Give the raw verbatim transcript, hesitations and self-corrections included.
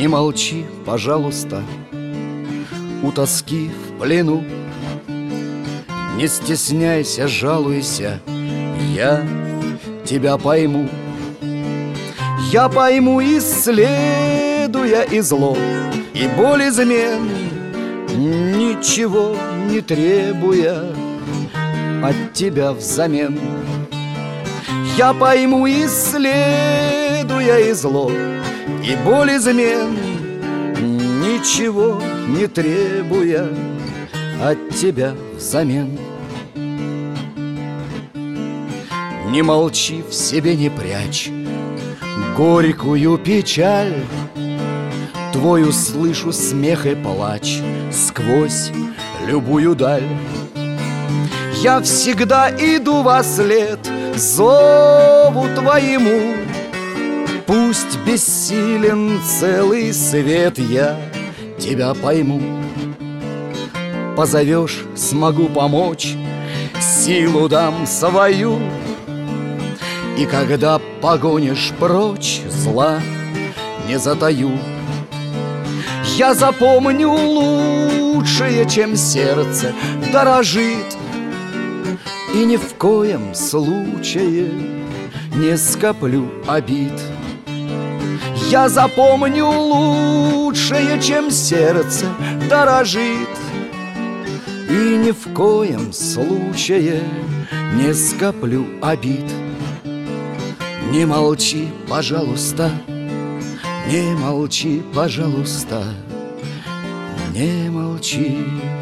Не молчи, пожалуйста, у тоски в плену. Не стесняйся, жалуйся, я тебя пойму. Я пойму, исследуя и зло, и боль измен, ничего не требуя от тебя взамен. Я пойму, исследуя и зло, и боль измен, ничего не требуя от тебя взамен. Не молчи, в себе не прячь горькую печаль. Твой услышу смех и плач сквозь любую даль. Я всегда иду вослед зову твоему. Пусть бессилен целый свет, я тебя пойму. Позовешь, смогу помочь, силу дам свою. И когда погонишь прочь, зла не затаю. Я запомню лучшее, чем сердце дорожит, и ни в коем случае не скоплю обид. Я запомню лучшее, чем сердце дорожит, и ни в коем случае не скоплю обид. Не молчи, пожалуйста, не молчи, пожалуйста, не молчи.